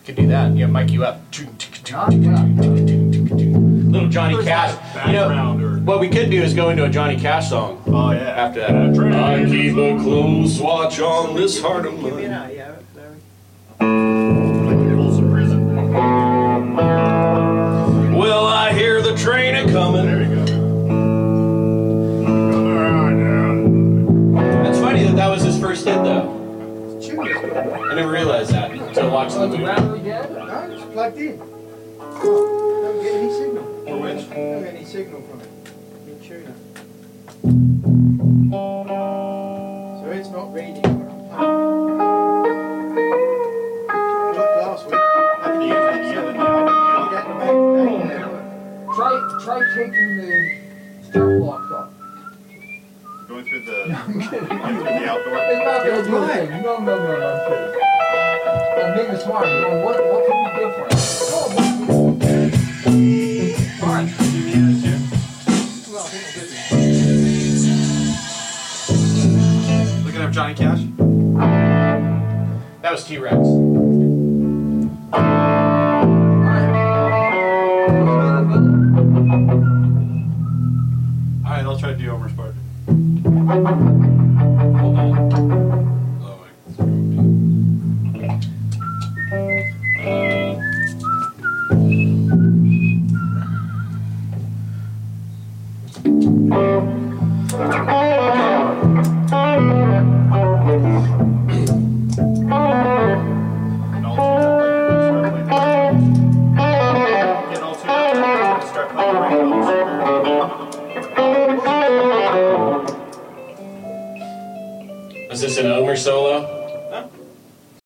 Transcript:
Could do that. You know, mic you up. Little Johnny Cash. You know, what we could do is go into a Johnny Cash song. Oh yeah. After that. I keep a close watch on this heart of mine. Yeah, Larry. Rules of prison. Well, I hear the train a coming. There you go. Come on down. That's funny that was his first hit, though. Tune is good. I never realized that until watching the movie. Battery dead? No, it's plugged in. Don't get any signal. For which? Don't get any signal from it. In tuner. So it's not reading what I'm playing. Like last week. I can use it again now. Get the back. Try taking the start blocks off. Going through the outdoor. It's not the thing. No, I'm kidding. I'm being smart. I'm going, what can we do for it? Oh, alright. Well, Looking up Johnny Cash. That was T-Rex. Alright, I'll try to do Homer's part. Hold on. Oh, And all tuned up like you're gonna start playing. Getting all tuned up like you're gonna start playing rainbows. is this an Homer solo?